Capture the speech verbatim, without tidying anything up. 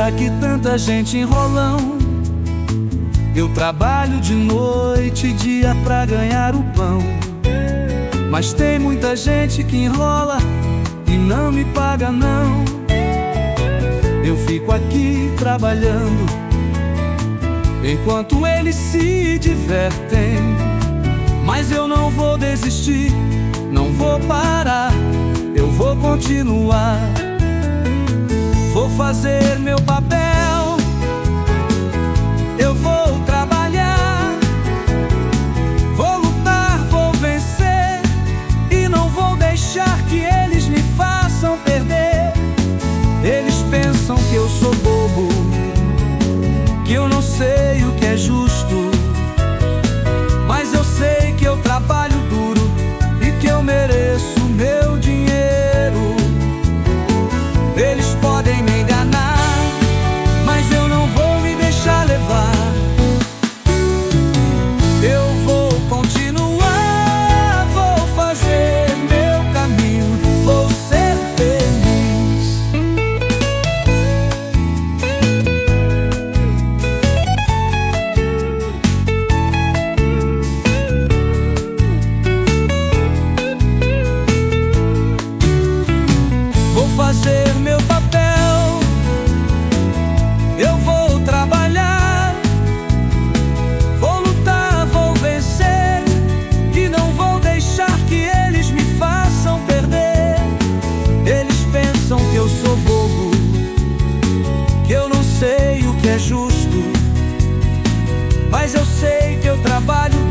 será que tanta gente enrolam? Eu trabalho de noite e dia pra ganhar o pão, mas tem muita gente que enrola e não me paga não. Eu fico aqui trabalhando enquanto eles se divertem, mas eu não vou desistir, não vou parar, eu vou continuar. Vou fazer meu papel, eu vou trabalhar, vou lutar, vou vencer e não vou deixar que eles me façam perder. Eles pensam que eu sou bobo, que eu não sei o que é justo, mas eu sei que eu trabalho duro e que eu mereço meu dinheiro. Eles podem me enganar, mas eu não vou me deixar levar. Eu vou continuar, vou fazer meu caminho, vou ser feliz. Vou fazer meu papel, eu vou trabalhar, vou lutar, vou vencer e não vou deixar que eles me façam perder. Eles pensam que eu sou bobo, que eu não sei o que é justo, mas eu sei que eu trabalho